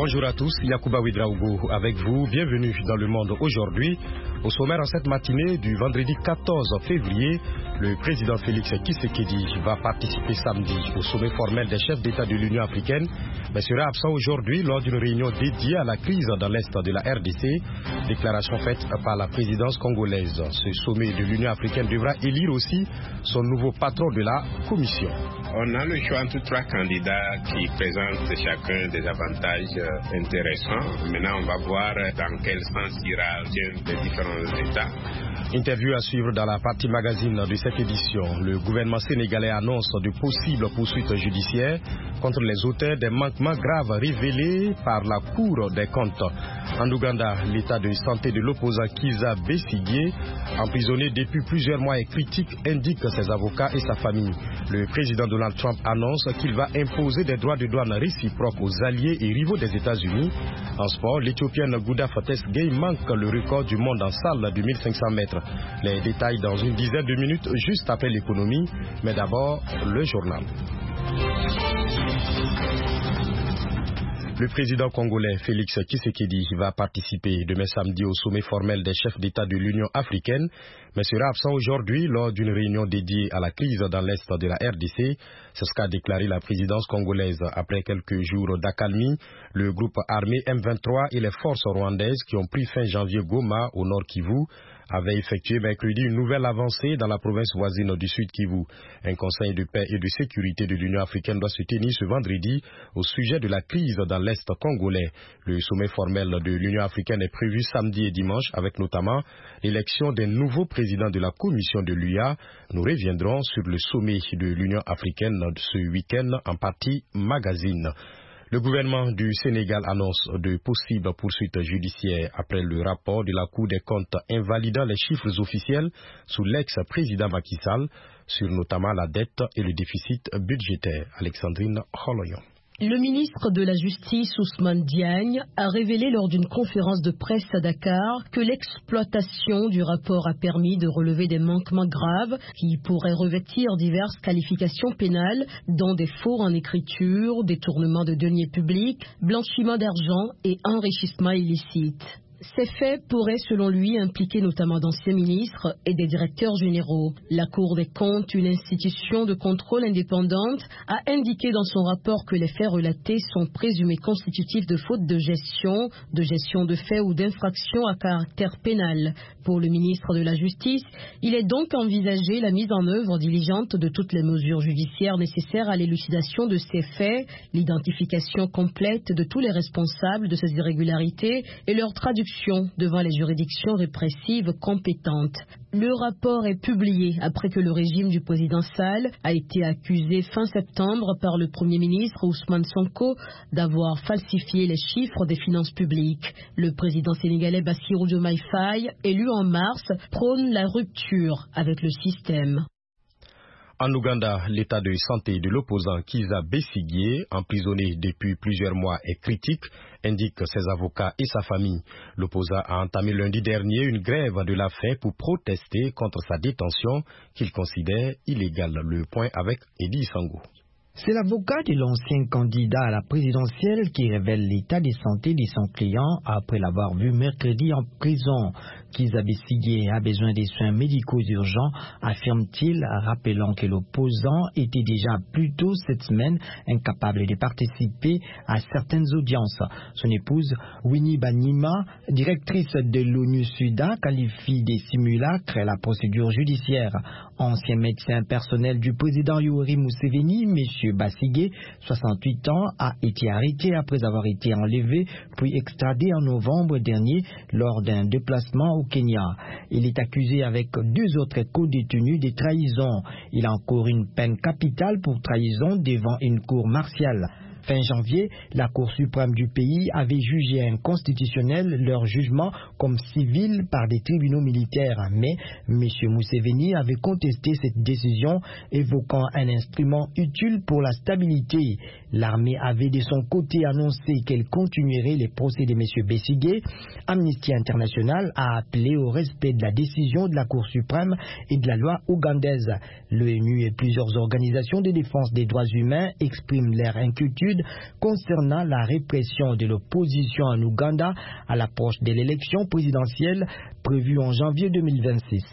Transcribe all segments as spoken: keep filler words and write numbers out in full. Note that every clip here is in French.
Bonjour à tous, Yacouba Ouedraogo avec vous. Bienvenue dans Le Monde aujourd'hui. Au sommaire en cette matinée du vendredi quatorze février, le président Félix Tshisekedi va participer samedi au sommet formel des chefs d'État de l'Union africaine, mais sera absent aujourd'hui lors d'une réunion dédiée à la crise dans l'Est de la R D C. Déclaration faite par la présidence congolaise. Ce sommet de l'Union africaine devra élire aussi son nouveau patron de la Commission. On a le choix entre trois candidats qui présentent chacun des avantages intéressants. Maintenant, on va voir dans quel sens ira les différents États. Interview à suivre dans la partie magazine de cette édition. Le gouvernement sénégalais annonce de possibles poursuites judiciaires contre les auteurs des manquements graves révélés par la Cour des comptes. En Ouganda, l'état de santé de l'opposant Kizza Besigye, emprisonné depuis plusieurs mois et critique, indique ses avocats et sa famille. Le président Donald Trump annonce qu'il va imposer des droits de douane réciproques aux alliés et rivaux des États-Unis. En sport, l'Éthiopienne Gouda Fatesgay manque le record du monde en salle de mille cinq cents mètres. Les détails dans une dizaine de minutes juste après l'économie, mais d'abord le journal. Le président congolais Félix Tshisekedi va participer demain samedi au sommet formel des chefs d'État de l'Union africaine, mais sera absent aujourd'hui lors d'une réunion dédiée à la crise dans l'Est de la R D C. C'est ce qu'a déclaré la présidence congolaise après quelques jours d'accalmie. Le groupe armé M vingt-trois et les forces rwandaises qui ont pris fin janvier Goma au nord Kivu avaient effectué mercredi une nouvelle avancée dans la province voisine du Sud Kivu. Un conseil de paix et de sécurité de l'Union africaine doit se tenir ce vendredi au sujet de la crise dans l'Est congolais. Le sommet formel de l'Union africaine est prévu samedi et dimanche avec notamment l'élection d'un nouveau président de la commission de l'U A. Nous reviendrons sur le sommet de l'Union africaine ce week-end en partie magazine. Le gouvernement du Sénégal annonce de possibles poursuites judiciaires après le rapport de la Cour des comptes invalidant les chiffres officiels sous l'ex-président Macky Sall sur notamment la dette et le déficit budgétaire. Alexandrine Kholoyon. Le ministre de la Justice, Ousmane Diagne, a révélé lors d'une conférence de presse à Dakar que l'exploitation du rapport a permis de relever des manquements graves qui pourraient revêtir diverses qualifications pénales, dont des faux en écriture, détournement de deniers publics, blanchiment d'argent et enrichissement illicite. Ces faits pourraient, selon lui, impliquer notamment d'anciens ministres et des directeurs généraux. La Cour des comptes, une institution de contrôle indépendante, a indiqué dans son rapport que les faits relatés sont présumés constitutifs de fautes de gestion, de gestion de faits ou d'infractions à caractère pénal. Pour le ministre de la Justice, il est donc envisagé la mise en œuvre diligente de toutes les mesures judiciaires nécessaires à l'élucidation de ces faits, l'identification complète de tous les responsables de ces irrégularités et leur traduction devant les juridictions répressives compétentes. Le rapport est publié après que le régime du président Sall a été accusé fin septembre par le Premier ministre Ousmane Sonko d'avoir falsifié les chiffres des finances publiques. Le président sénégalais Bassirou Diomaye Faye, élu en mars, prône la rupture avec le système. En Ouganda, l'état de santé de l'opposant Kizza Besigye, emprisonné depuis plusieurs mois, est critique, indiquent ses avocats et sa famille. L'opposant a entamé lundi dernier une grève de la faim pour protester contre sa détention qu'il considère illégale. Le point avec Eddie Sango. C'est l'avocat de l'ancien candidat à la présidentielle qui révèle l'état de santé de son client après l'avoir vu mercredi en prison. Kizza Besigye a besoin des soins médicaux urgents, affirme-t-il, rappelant que l'opposant était déjà plus tôt cette semaine incapable de participer à certaines audiences. Son épouse, Winnie Banyima, directrice de l'ONU-SUDA, qualifie des simulacres la procédure judiciaire. Ancien médecin personnel du président Yoweri Museveni, M. Besigye, soixante-huit ans, a été arrêté après avoir été enlevé puis extradé en novembre dernier lors d'un déplacement au Kenya. Il est accusé avec deux autres co-détenus de trahison. Il encourt une peine capitale pour trahison devant une cour martiale. Fin janvier, la Cour suprême du pays avait jugé inconstitutionnel leur jugement comme civil par des tribunaux militaires. Mais M. Museveni avait contesté cette décision, évoquant un instrument utile pour la stabilité. L'armée avait de son côté annoncé qu'elle continuerait les procès de M. Besigye. Amnesty International a appelé au respect de la décision de la Cour suprême et de la loi ougandaise. L'ONU et plusieurs organisations de défense des droits humains expriment leur inquiétude inquiétudes concernant la répression de l'opposition en Ouganda à l'approche de l'élection présidentielle prévue en janvier deux mille vingt-six.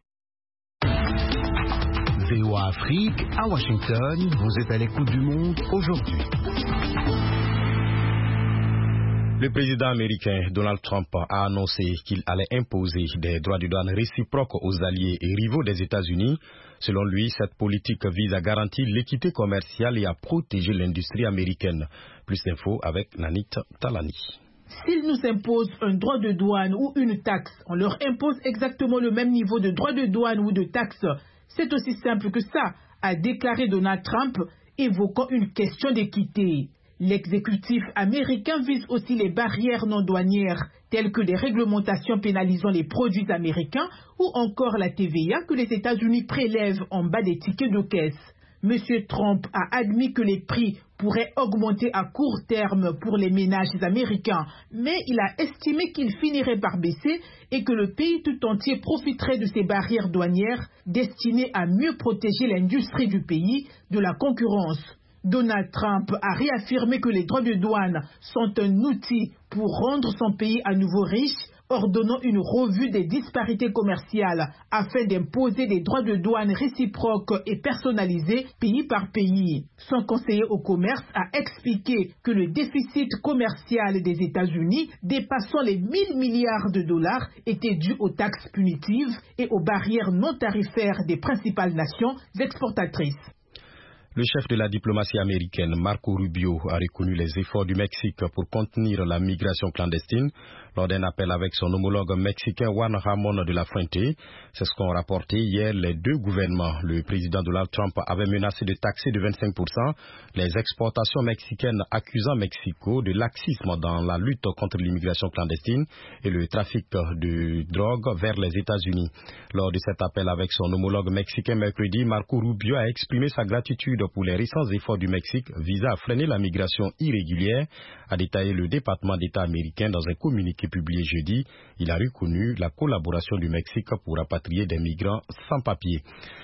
V O A Afrique, à Washington, vous êtes à l'écoute du monde aujourd'hui. Le président américain Donald Trump a annoncé qu'il allait imposer des droits de douane réciproques aux alliés et rivaux des États-Unis. Selon lui, cette politique vise à garantir l'équité commerciale et à protéger l'industrie américaine. Plus d'infos avec Nanit Talani. S'ils nous imposent un droit de douane ou une taxe, on leur impose exactement le même niveau de droit de douane ou de taxe. C'est aussi simple que ça, a déclaré Donald Trump, évoquant une question d'équité. L'exécutif américain vise aussi les barrières non douanières, telles que les réglementations pénalisant les produits américains ou encore la T V A que les États-Unis prélèvent en bas des tickets de caisse. Monsieur Trump a admis que les prix pourraient augmenter à court terme pour les ménages américains, mais il a estimé qu'ils finiraient par baisser et que le pays tout entier profiterait de ces barrières douanières destinées à mieux protéger l'industrie du pays de la concurrence. Donald Trump a réaffirmé que les droits de douane sont un outil pour rendre son pays à nouveau riche, ordonnant une revue des disparités commerciales afin d'imposer des droits de douane réciproques et personnalisés pays par pays. Son conseiller au commerce a expliqué que le déficit commercial des États-Unis, dépassant les mille milliards de dollars, était dû aux taxes punitives et aux barrières non tarifaires des principales nations exportatrices. Le chef de la diplomatie américaine, Marco Rubio, a reconnu les efforts du Mexique pour contenir la migration clandestine lors d'un appel avec son homologue mexicain Juan Ramón de la Fuente. C'est ce qu'ont rapporté hier les deux gouvernements. Le président Donald Trump avait menacé de taxer de vingt-cinq pour cent les exportations mexicaines, accusant Mexico de laxisme dans la lutte contre l'immigration clandestine et le trafic de drogue vers les États-Unis. Lors de cet appel avec son homologue mexicain mercredi, Marco Rubio a exprimé sa gratitude pour les récents efforts du Mexique visant à freiner la migration irrégulière, a détaillé le département d'État américain dans un communiqué publié jeudi. Il a reconnu la collaboration du Mexique pour rapatrier des migrants sans papier.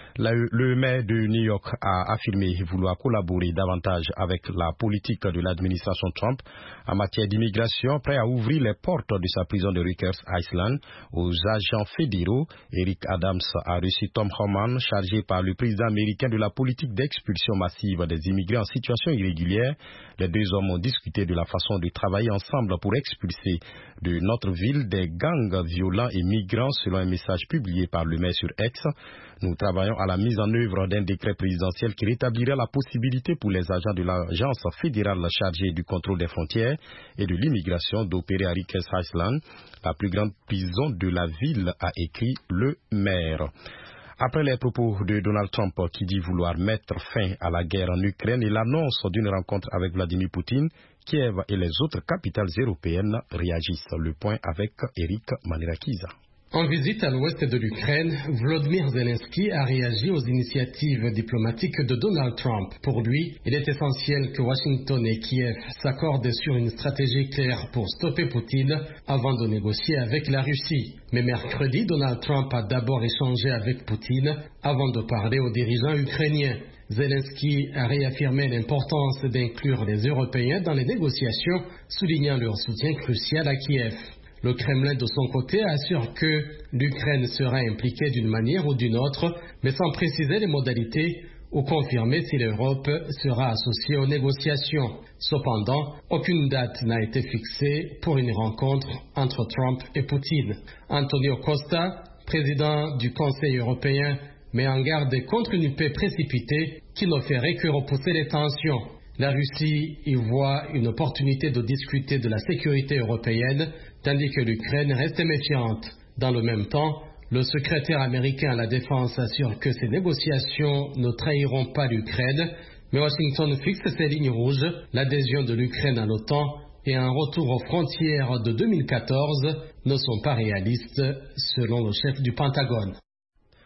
Le maire de New York a affirmé vouloir collaborer davantage avec la politique de l'administration Trump en matière d'immigration, prêt à ouvrir les portes de sa prison de Rikers Island aux agents fédéraux. Eric Adams a reçu Tom Homan, chargé par le président américain de la politique d'expulsion massive des immigrés en situation irrégulière. Les deux hommes ont discuté de la façon de travailler ensemble pour expulser de notre ville des gangs violents et migrants, selon un message publié par le maire sur X. Nous travaillons à la mise en œuvre d'un décret présidentiel qui rétablirait la possibilité pour les agents de l'agence fédérale chargée du contrôle des frontières et de l'immigration d'opérer à Rikers Island, la plus grande prison de la ville, a écrit le maire. Après les propos de Donald Trump qui dit vouloir mettre fin à la guerre en Ukraine et l'annonce d'une rencontre avec Vladimir Poutine, Kiev et les autres capitales européennes réagissent. Le point avec Eric Manirakiza. En visite à l'ouest de l'Ukraine, Volodymyr Zelensky a réagi aux initiatives diplomatiques de Donald Trump. Pour lui, il est essentiel que Washington et Kiev s'accordent sur une stratégie claire pour stopper Poutine avant de négocier avec la Russie. Mais mercredi, Donald Trump a d'abord échangé avec Poutine avant de parler aux dirigeants ukrainiens. Zelensky a réaffirmé l'importance d'inclure les Européens dans les négociations, soulignant leur soutien crucial à Kiev. Le Kremlin, de son côté, assure que l'Ukraine sera impliquée d'une manière ou d'une autre, mais sans préciser les modalités ou confirmer si l'Europe sera associée aux négociations. Cependant, aucune date n'a été fixée pour une rencontre entre Trump et Poutine. Antonio Costa, président du Conseil européen, met en garde contre une paix précipitée qui ne ferait que repousser les tensions. La Russie y voit une opportunité de discuter de la sécurité européenne, tandis que l'Ukraine reste méfiante. Dans le même temps, le secrétaire américain à la Défense assure que ces négociations ne trahiront pas l'Ukraine, mais Washington fixe ses lignes rouges, l'adhésion de l'Ukraine à l'OTAN et un retour aux frontières de deux mille quatorze ne sont pas réalistes, selon le chef du Pentagone.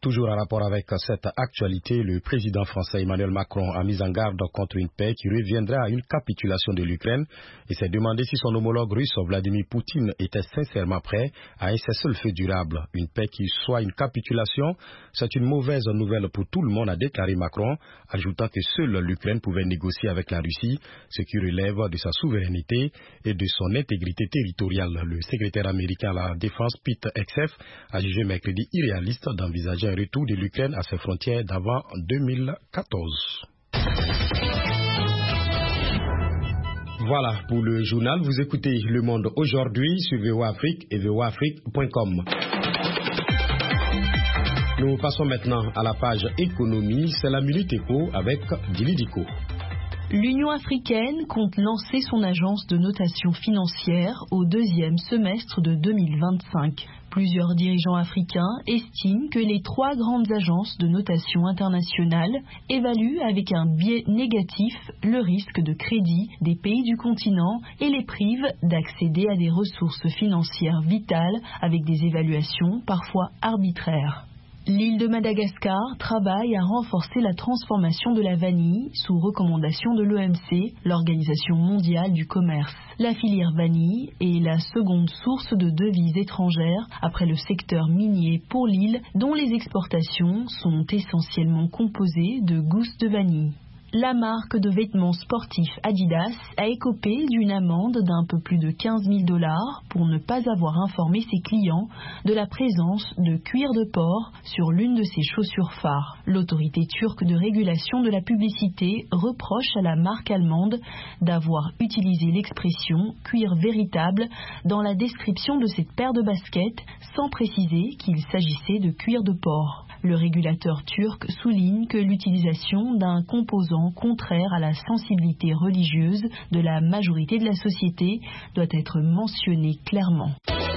Toujours en rapport avec cette actualité, le président français Emmanuel Macron a mis en garde contre une paix qui reviendrait à une capitulation de l'Ukraine et s'est demandé si son homologue russe Vladimir Poutine était sincèrement prêt à un cessez-le-feu durable. Une paix qui soit une capitulation, c'est une mauvaise nouvelle pour tout le monde, a déclaré Macron, ajoutant que seule l'Ukraine pouvait négocier avec la Russie, ce qui relève de sa souveraineté et de son intégrité territoriale. Le secrétaire américain à la défense Pete Hegseth a jugé mercredi irréaliste d'envisager un retour de l'Ukraine à ses frontières d'avant deux mille quatorze. Voilà pour le journal. Vous écoutez Le Monde aujourd'hui sur V O A Afrique et V O A Afrique point com. Nous passons maintenant à la page économie. C'est la Minute Éco avec Dili Diko. L'Union africaine compte lancer son agence de notation financière au deuxième semestre de deux mille vingt-cinq. Plusieurs dirigeants africains estiment que les trois grandes agences de notation internationale évaluent avec un biais négatif le risque de crédit des pays du continent et les privent d'accéder à des ressources financières vitales avec des évaluations parfois arbitraires. L'île de Madagascar travaille à renforcer la transformation de la vanille sous recommandation de l'O M C, l'Organisation mondiale du commerce. La filière vanille est la seconde source de devises étrangères après le secteur minier pour l'île, dont les exportations sont essentiellement composées de gousses de vanille. La marque de vêtements sportifs Adidas a écopé d'une amende d'un peu plus de quinze mille dollars pour ne pas avoir informé ses clients de la présence de cuir de porc sur l'une de ses chaussures phares. L'autorité turque de régulation de la publicité reproche à la marque allemande d'avoir utilisé l'expression cuir véritable dans la description de cette paire de baskets sans préciser qu'il s'agissait de cuir de porc. Le régulateur turc souligne que l'utilisation d'un composant contraire à la sensibilité religieuse de la majorité de la société doit être mentionnée clairement.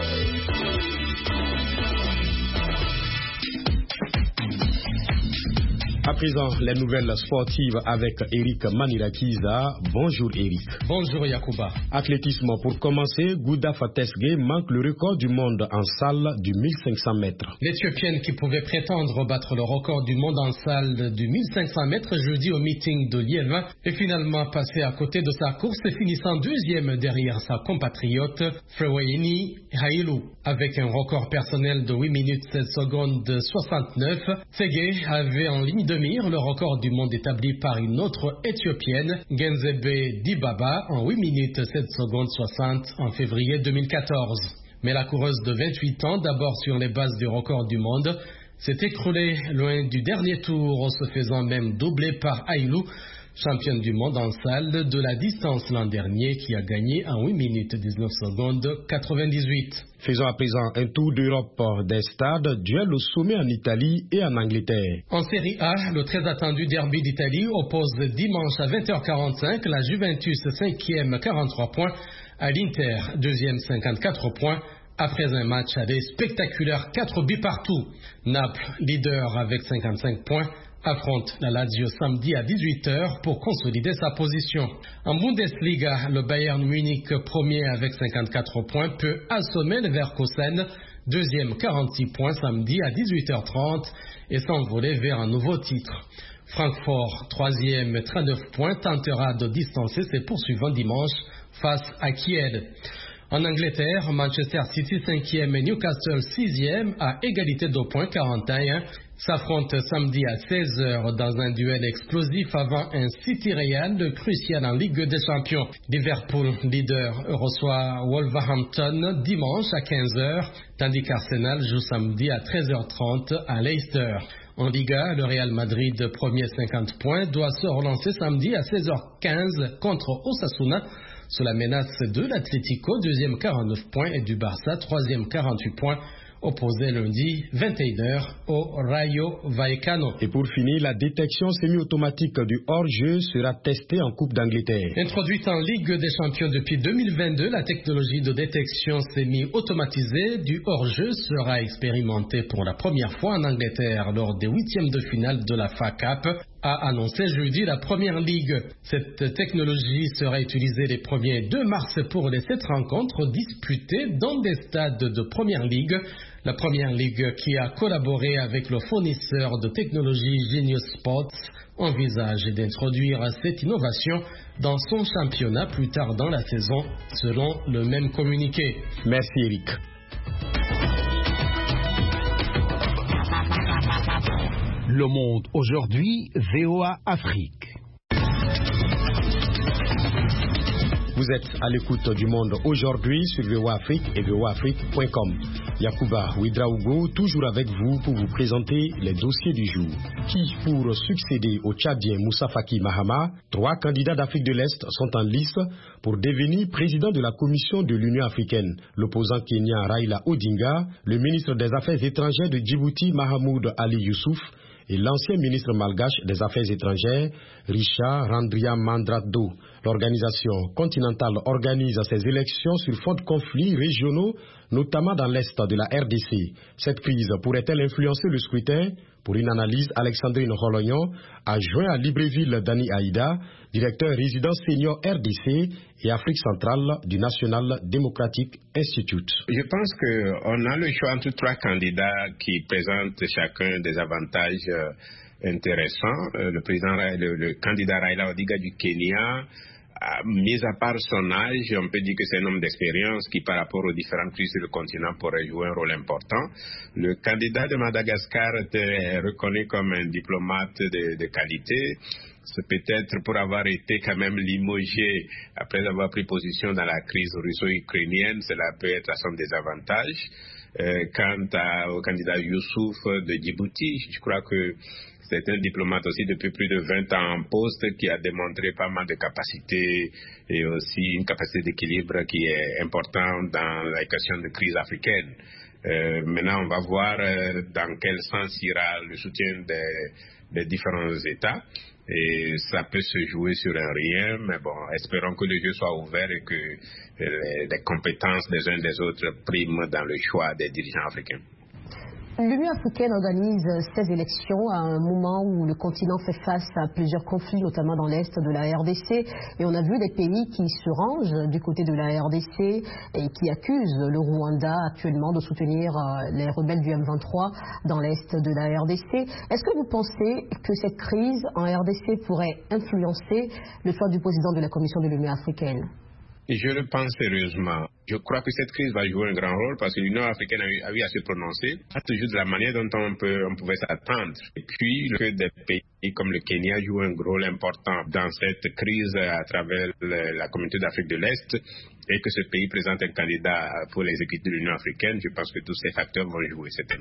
À présent, les nouvelles sportives avec Eric Manirakiza. Bonjour Eric. Bonjour Yacouba. Athlétisme pour commencer, Gouda Fatesge manque le record du monde en salle du mille cinq cents mètres. L'Éthiopienne qui pouvait prétendre battre le record du monde en salle du mille cinq cents mètres jeudi au meeting de Liévin est finalement passée à côté de sa course, finissant deuxième derrière sa compatriote Frewaini Hailou. Avec un record personnel de huit minutes seize secondes soixante-neuf, Tsege avait en ligne de mire le record du monde établi par une autre Éthiopienne, Genzebe Dibaba, en huit minutes sept secondes soixante en février deux mille quatorze. Mais la coureuse de vingt-huit ans, d'abord sur les bases du record du monde, s'est écroulée loin du dernier tour, se faisant même doubler par Hailou, championne du monde en salle de la distance l'an dernier, qui a gagné en huit minutes dix-neuf secondes quatre-vingt-dix-huit. Faisons à présent un tour d'Europe des stades, duel au sommet en Italie et en Angleterre. En Série A, le très attendu derby d'Italie oppose dimanche à vingt heures quarante-cinq la Juventus cinquième quarante-trois points à l'Inter deuxième cinquante-quatre points. Après un match à des spectaculaires quatre buts partout. Naples, leader avec cinquante-cinq points, affronte la Lazio samedi à dix-huit heures pour consolider sa position. En Bundesliga, le Bayern Munich, premier avec cinquante-quatre points, peut assommer le Leverkusen, deuxième quarante-six points samedi à dix-huit heures trente et s'envoler vers un nouveau titre. Francfort, troisième, trente-neuf points, tentera de distancer ses poursuivants dimanche face à Kiel. En Angleterre, Manchester City cinquième et Newcastle sixième à égalité de points quarante et un s'affrontent samedi à seize heures dans un duel explosif avant un City Real crucial en Ligue des Champions. Liverpool, leader, reçoit Wolverhampton dimanche à quinze heures, tandis qu'Arsenal joue samedi à treize heures trente à Leicester. En Liga, le Real Madrid, premier cinquante points, doit se relancer samedi à seize heures quinze contre Osasuna, sous la menace de l'Atlético, deuxième quarante-neuf points, et du Barça, troisième quarante-huit points, opposé lundi vingt et une heures au Rayo Vallecano. Et pour finir, la détection semi-automatique du hors-jeu sera testée en Coupe d'Angleterre. Introduite en Ligue des Champions depuis deux mille vingt-deux, la technologie de détection semi-automatisée du hors-jeu sera expérimentée pour la première fois en Angleterre lors des huitièmes de finale de la F A Cup, a annoncé jeudi la Première Ligue. Cette technologie sera utilisée les premiers deux mars pour les sept rencontres disputées dans des stades de Première Ligue La première ligue, qui a collaboré avec le fournisseur de technologie Genius Sports, envisage d'introduire cette innovation dans son championnat plus tard dans la saison, selon le même communiqué. Merci Eric. Le Monde aujourd'hui, V O A Afrique. Vous êtes à l'écoute du Monde aujourd'hui sur V O A Afrique et V O A Afrique point com. Yakuba Ouedraogo, toujours avec vous pour vous présenter les dossiers du jour. Qui, pour succéder au Tchadien Moussa Faki Mahama, trois candidats d'Afrique de l'Est sont en lice pour devenir président de la Commission de l'Union africaine. L'opposant kenyan Raila Odinga, le ministre des Affaires étrangères de Djibouti Mahamoud Ali Youssouf et l'ancien ministre malgache des Affaires étrangères, Richard Randriamandrado. L'organisation continentale organise ces élections sur fond de conflits régionaux, notamment dans l'Est de la R D C. Cette crise pourrait-elle influencer le scrutin? Pour une analyse, Alexandrine Rolognon a joint à Libreville Dani Aïda, directeur résident senior R D C et Afrique centrale du National Democratic Institute. Je pense qu'on a le choix entre trois candidats qui présentent chacun des avantages euh, intéressants. Euh, le, président, le, le candidat Raila Odinga du Kenya, Euh, mis à part son âge, on peut dire que c'est un homme d'expérience qui, par rapport aux différentes crises du continent, pourrait jouer un rôle important. Le candidat de Madagascar était reconnu comme un diplomate de, de qualité. C'est peut-être pour avoir été quand même limogé après avoir pris position dans la crise russo-ukrainienne, cela peut être à son désavantage. Euh, quant à, au candidat Youssouf de Djibouti, je crois que c'est un diplomate aussi depuis plus de vingt ans en poste qui a démontré pas mal de capacités et aussi une capacité d'équilibre qui est importante dans la question de crise africaine. Euh, maintenant, on va voir euh, dans quel sens ira le soutien des, des différents États. Et ça peut se jouer sur un rien, mais bon, espérons que le jeu soit ouvert et que les, les compétences des uns des autres priment dans le choix des dirigeants africains. L'Union africaine organise ces élections à un moment où le continent fait face à plusieurs conflits, notamment dans l'Est de la R D C. Et on a vu des pays qui se rangent du côté de la R D C et qui accusent le Rwanda actuellement de soutenir les rebelles du M vingt-trois dans l'Est de la R D C. Est-ce que vous pensez que cette crise en R D C pourrait influencer le choix du président de la Commission de l'Union africaine? Je le pense sérieusement. Je crois que cette crise va jouer un grand rôle parce que l'Union africaine a eu, a eu à se prononcer, pas toujours de la manière dont on, peut, on pouvait s'attendre. Et puis, que des pays comme le Kenya jouent un rôle important dans cette crise à travers le, la communauté d'Afrique de l'Est et que ce pays présente un candidat pour l'exécutif de l'Union africaine, je pense que tous ces facteurs vont jouer certainement.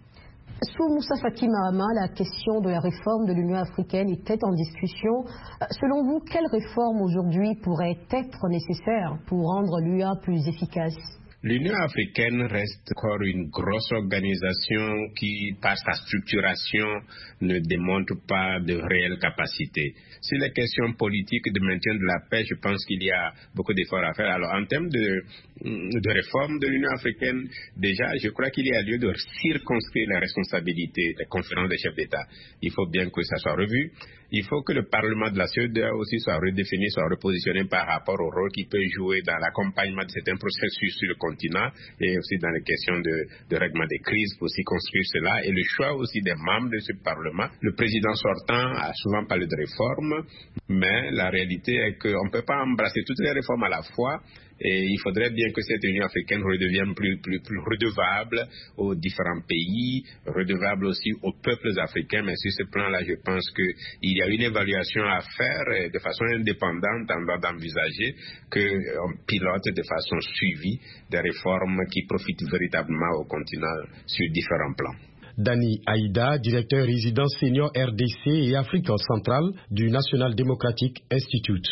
Sous Moussa Faki Mahama, la question de la réforme de l'Union africaine était en discussion. Selon vous, quelle réforme aujourd'hui pourrait être nécessaire pour rendre l'U A plus efficace? L'Union africaine reste encore une grosse organisation qui, par sa structuration, ne démontre pas de réelles capacités. Sur les questions politiques de maintien de la paix, je pense qu'il y a beaucoup d'efforts à faire. Alors, en termes de, de réforme de l'Union africaine, déjà, je crois qu'il y a lieu de circonscrire la responsabilité des conférences des chefs d'État. Il faut bien que ça soit revu. Il faut que le Parlement de la C E D E A O aussi soit redéfini, soit repositionné par rapport au rôle qu'il peut jouer dans l'accompagnement de certains processus sur le continent et aussi dans les questions de, de règlement des crises pour circonscrire cela. Et le choix aussi des membres de ce Parlement. Le président sortant a souvent parlé de réformes, mais la réalité est qu'on ne peut pas embrasser toutes les réformes à la fois. Et il faudrait bien que cette Union africaine redevienne plus, plus, plus redevable aux différents pays, redevable aussi aux peuples africains. Mais sur ce plan-là, je pense qu'il y a une évaluation à faire et de façon indépendante, on doit envisager qu'on pilote de façon suivie des réformes qui profitent véritablement au continent sur différents plans. Dani Aïda, directeur résident senior R D C et Afrique centrale du National Democratic Institute.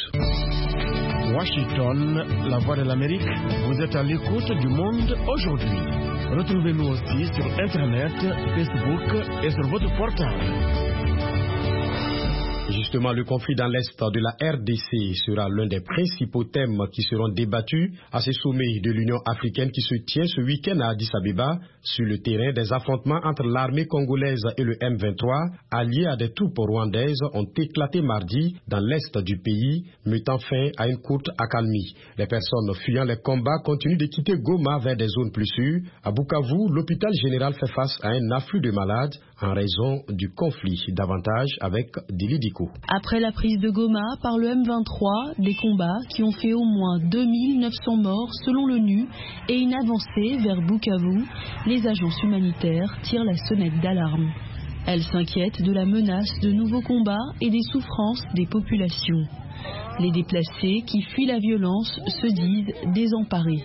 Washington, la voix de l'Amérique, vous êtes à l'écoute du Monde aujourd'hui. Retrouvez-nous aussi sur Internet, Facebook et sur votre portable. Justement, le conflit dans l'Est de la R D C sera l'un des principaux thèmes qui seront débattus à ce sommet de l'Union africaine qui se tient ce week-end à Addis Abeba. Sur le terrain, des affrontements entre l'armée congolaise et le M vingt-trois, alliés à des troupes rwandaises, ont éclaté mardi dans l'Est du pays, mettant fin à une courte accalmie. Les personnes fuyant les combats continuent de quitter Goma vers des zones plus sûres. À Bukavu, l'hôpital général fait face à un afflux de malades en raison du conflit. Davantage avec Dilidico. Après la prise de Goma par le M vingt-trois, des combats qui ont fait au moins deux mille neuf cents morts selon l'ONU et une avancée vers Bukavu, les agences humanitaires tirent la sonnette d'alarme. Elles s'inquiètent de la menace de nouveaux combats et des souffrances des populations. Les déplacés qui fuient la violence se disent désemparés.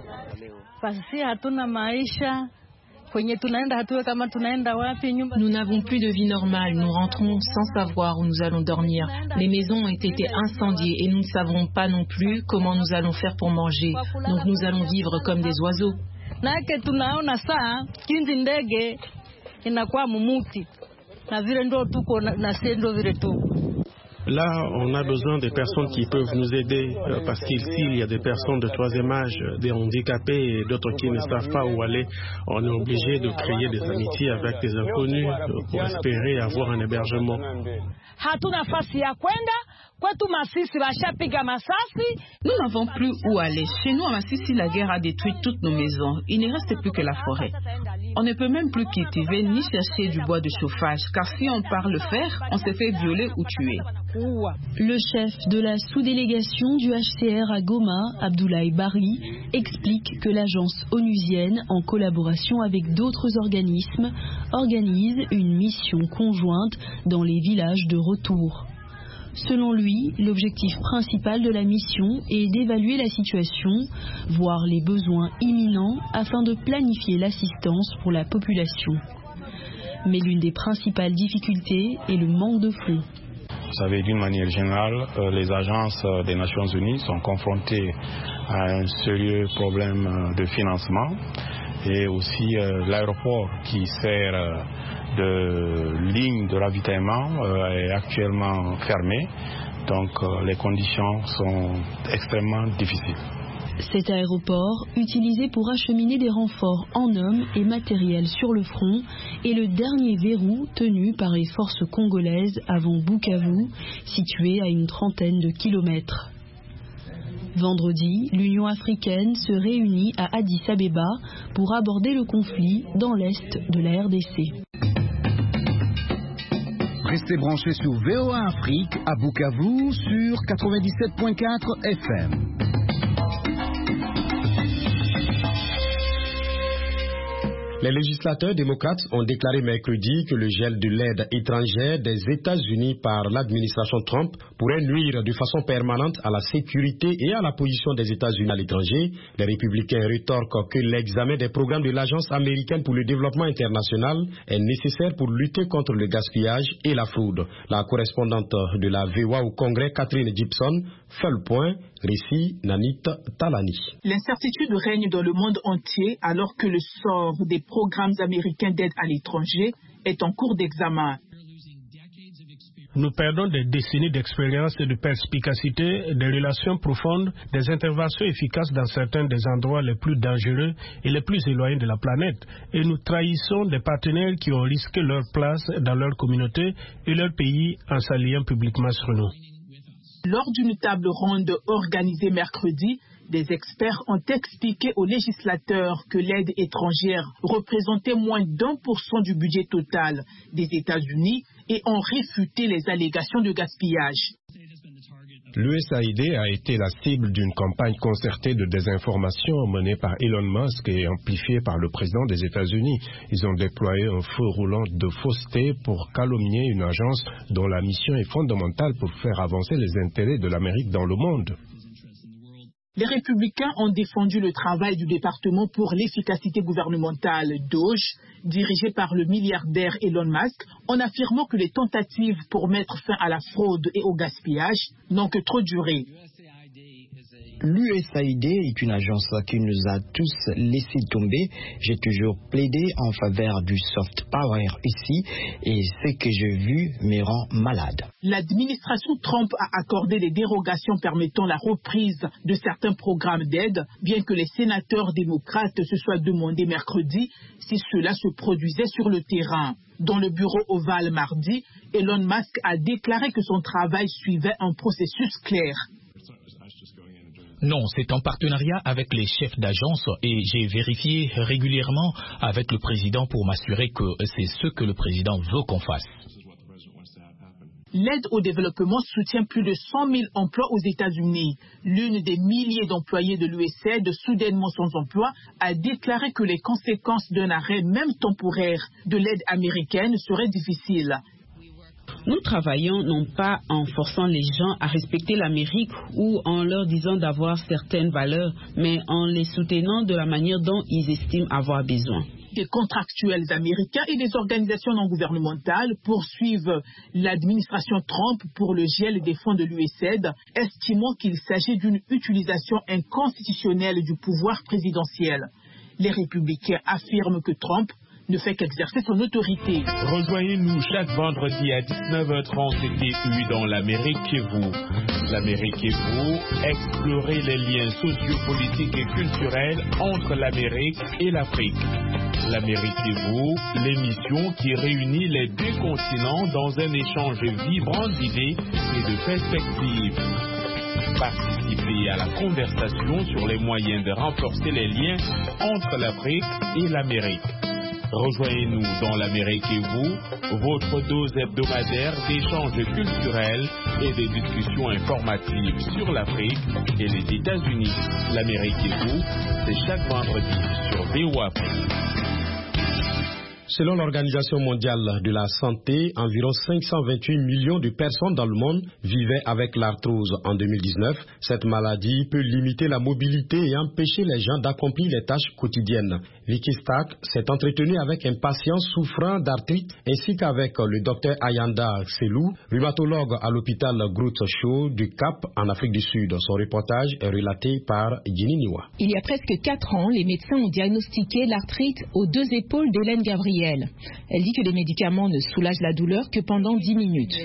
Nous n'avons plus de vie normale, nous rentrons sans savoir où nous allons dormir. Les maisons ont été incendiées et nous ne savons pas non plus comment nous allons faire pour manger. Donc nous allons vivre comme des oiseaux. Là, on a besoin de personnes qui peuvent nous aider euh, parce qu'ici, il y a des personnes de troisième âge, des handicapés et d'autres qui ne savent pas où aller. On est obligé de créer des amitiés avec des inconnus euh, pour espérer avoir un hébergement. Nous n'avons plus où aller. Chez nous, à Massissi, la guerre a détruit toutes nos maisons. Il ne reste plus que la forêt. On ne peut même plus cultiver ni chercher du bois de chauffage, car si on part le faire, on se fait violer ou tuer. Le chef de la sous-délégation du H C R à Goma, Abdoulaye Bari, explique que l'agence onusienne, en collaboration avec d'autres organismes, organise une mission conjointe dans les villages de retour. Selon lui, l'objectif principal de la mission est d'évaluer la situation, voir les besoins imminents afin de planifier l'assistance pour la population. Mais l'une des principales difficultés est le manque de fonds. Vous savez, d'une manière générale, euh, les agences des Nations Unies sont confrontées à un sérieux problème de financement et aussi euh, l'aéroport qui sert euh, de ligne de ravitaillement euh, est actuellement fermé, donc euh, les conditions sont extrêmement difficiles. Cet aéroport, utilisé pour acheminer des renforts en hommes et matériel sur le front, est le dernier verrou tenu par les forces congolaises avant Bukavu, situé à une trentaine de kilomètres. Vendredi, l'Union africaine se réunit à Addis Abeba pour aborder le conflit dans l'est de la R D C. Restez branchés sur V O A Afrique à Bukavu sur quatre-vingt-dix-sept virgule quatre F M. Les législateurs démocrates ont déclaré mercredi que le gel de l'aide étrangère des États-Unis par l'administration Trump pourrait nuire de façon permanente à la sécurité et à la position des États-Unis à l'étranger. Les républicains rétorquent que l'examen des programmes de l'Agence américaine pour le développement international est nécessaire pour lutter contre le gaspillage et la fraude. La correspondante de la V O A au Congrès, Catherine Gibson, fait le point. Récit Nanit Talani. L'incertitude règne dans le monde entier alors que le sort des programmes américains d'aide à l'étranger est en cours d'examen. Nous perdons des décennies d'expérience et de perspicacité, des relations profondes, des interventions efficaces dans certains des endroits les plus dangereux et les plus éloignés de la planète. Et nous trahissons des partenaires qui ont risqué leur place dans leur communauté et leur pays en s'alliant publiquement sur nous. Lors d'une table ronde organisée mercredi, des experts ont expliqué aux législateurs que l'aide étrangère représentait moins d'un pour cent du budget total des États-Unis et ont réfuté les allégations de gaspillage. L'U S A I D a été la cible d'une campagne concertée de désinformation menée par Elon Musk et amplifiée par le président des États-Unis. Ils ont déployé un feu roulant de fausseté pour calomnier une agence dont la mission est fondamentale pour faire avancer les intérêts de l'Amérique dans le monde. Les républicains ont défendu le travail du département pour l'efficacité gouvernementale Doge, dirigé par le milliardaire Elon Musk, en affirmant que les tentatives pour mettre fin à la fraude et au gaspillage n'ont que trop duré. L'U S A I D est une agence qui nous a tous laissé tomber. J'ai toujours plaidé en faveur du soft power ici et ce que j'ai vu me rend malade. L'administration Trump a accordé des dérogations permettant la reprise de certains programmes d'aide, bien que les sénateurs démocrates se soient demandé mercredi si cela se produisait sur le terrain. Dans le bureau ovale mardi, Elon Musk a déclaré que son travail suivait un processus clair. Non, c'est en partenariat avec les chefs d'agence et j'ai vérifié régulièrement avec le président pour m'assurer que c'est ce que le président veut qu'on fasse. L'aide au développement soutient plus de cent mille emplois aux États-Unis. L'une des milliers d'employés de l'U S A I D, soudainement sans emploi, a déclaré que les conséquences d'un arrêt, même temporaire, de l'aide américaine seraient difficiles. Nous travaillons non pas en forçant les gens à respecter l'Amérique ou en leur disant d'avoir certaines valeurs, mais en les soutenant de la manière dont ils estiment avoir besoin. Des contractuels américains et des organisations non gouvernementales poursuivent l'administration Trump pour le gel des fonds de l'U S A I D, estimant qu'il s'agit d'une utilisation inconstitutionnelle du pouvoir présidentiel. Les républicains affirment que Trump ne fait qu'exercer son autorité. Rejoignez-nous chaque vendredi à dix-neuf heures trente et T U dans l'Amérique et vous. L'Amérique et vous, explorez les liens sociopolitiques et culturels entre l'Amérique et l'Afrique. L'Amérique et vous, l'émission qui réunit les deux continents dans un échange vibrant d'idées et de perspectives. Participez à la conversation sur les moyens de renforcer les liens entre l'Afrique et l'Amérique. Rejoignez-nous dans l'Amérique et vous, votre dose hebdomadaire d'échanges culturels et de discussions informatives sur l'Afrique et les États-Unis. L'Amérique et vous, c'est chaque vendredi sur V O A Afrique. Selon l'Organisation mondiale de la santé, environ cinq cent vingt-huit millions de personnes dans le monde vivaient avec l'arthrose en deux mille dix-neuf. Cette maladie peut limiter la mobilité et empêcher les gens d'accomplir les tâches quotidiennes. Vicky Stark s'est entretenue avec un patient souffrant d'arthrite ainsi qu'avec le docteur Ayanda Selou, rhumatologue à l'hôpital Groote Schuur du Cap en Afrique du Sud. Son reportage est relaté par Ginny Niwa. Il y a presque quatre ans, les médecins ont diagnostiqué l'arthrite aux deux épaules d'Hélène Gabriel. Elle dit que les médicaments ne soulagent la douleur que pendant dix minutes.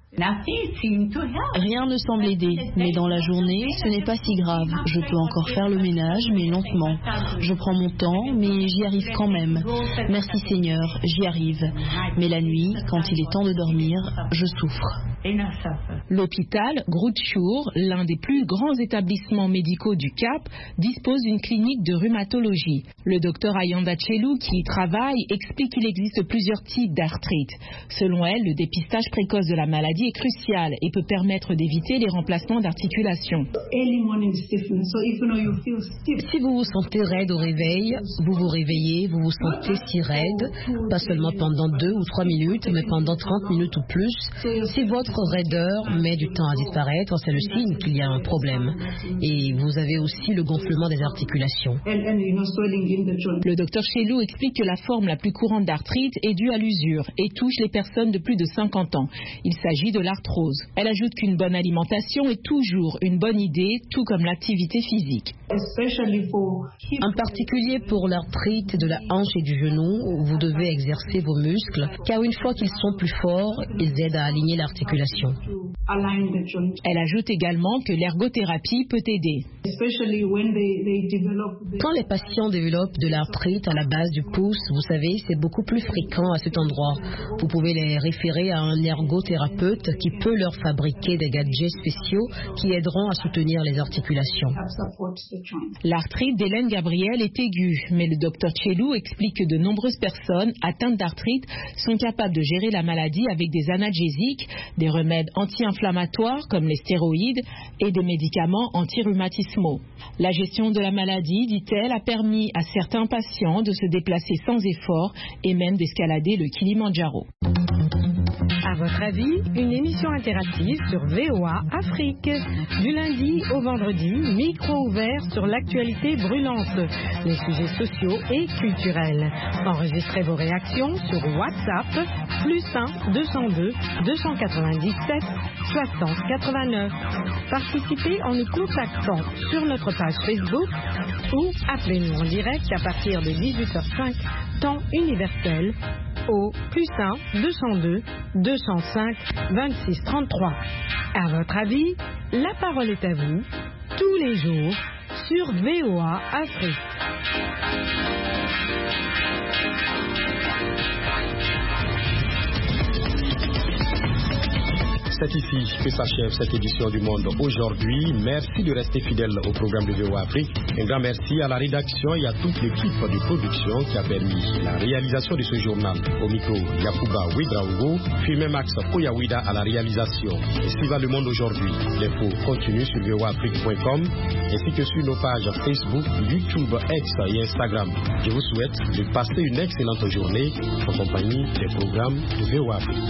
Rien ne semble aider, mais dans la journée, ce n'est pas si grave. Je peux encore faire le ménage, mais lentement. Je prends mon temps, mais j'y arrive quand même. Merci Seigneur, j'y arrive. Mais la nuit, quand il est temps de dormir, je souffre. L'hôpital Groote Schuur, l'un des plus grands établissements médicaux du Cap, dispose d'une clinique de rhumatologie. Le docteur Ayanda Selou, qui y travaille, explique qu'il existe plusieurs types d'arthrite. Selon elle, le dépistage précoce de la maladie est crucial et peut permettre d'éviter les remplacements d'articulation. Si vous vous sentez raide au réveil, vous vous réveillez, vous vous sentez si raide, pas seulement pendant deux ou trois minutes, mais pendant trente minutes ou plus. Si votre raideur met du temps à disparaître, c'est le signe qu'il y a un problème. Et vous avez aussi le gonflement des articulations. Le docteur Selou explique que la forme la plus courante d'arthrite est due à l'usure et touche les personnes de plus de cinquante ans. Il s'agit de l'arthrose. Elle ajoute qu'une bonne alimentation est toujours une bonne idée, tout comme l'activité physique. En particulier pour l'arthrite de la hanche et du genou, vous devez exercer vos muscles, car une fois qu'ils sont plus forts, ils aident à aligner l'articulation. Elle ajoute également que l'ergothérapie peut aider. Quand les patients développent de l'arthrite à la base du pouce, vous savez, c'est beaucoup plus fréquent à cet endroit. Vous pouvez les référer à un ergothérapeute qui peut leur fabriquer des gadgets spéciaux qui aideront à soutenir les articulations. L'arthrite d'Hélène Gabriel est aiguë, mais le docteur Selou explique que de nombreuses personnes atteintes d'arthrite sont capables de gérer la maladie avec des analgésiques, des remèdes anti-inflammatoires comme les stéroïdes et des médicaments anti-rhumatismaux. La gestion de la maladie, dit-elle, a permis à certains patients de se déplacer sans effort et même d'escalader le Kilimandjaro. À votre avis, une émission interactive sur V O A Afrique. Du lundi au vendredi, micro ouvert sur l'actualité brûlante, les sujets sociaux et culturels. Enregistrez vos réactions sur WhatsApp, plus un deux cent deux deux cent quatre-vingt-dix-sept soixante quatre-vingt-neuf. Participez en nous contactant sur notre page Facebook ou appelez-nous en direct à partir de dix-huit heures cinq, temps universel, au plus un deux cent deux deux cent cinq vingt-six trente-trois. À votre avis, la parole est à vous, tous les jours, sur V O A Afrique. C'est ici que s'achève cette édition du Monde aujourd'hui. Merci de rester fidèle au programme de V O A Afrique. Un grand merci à la rédaction et à toute l'équipe de production qui a permis la réalisation de ce journal. Au micro, Yakuba Ouedraogo, filmé Max Koyawida à la réalisation. Et suivant Le Monde aujourd'hui, l'info continue sur V O A Afrique point com ainsi que sur nos pages Facebook, YouTube, X et Instagram. Je vous souhaite de passer une excellente journée en compagnie des programmes de V O A Afrique.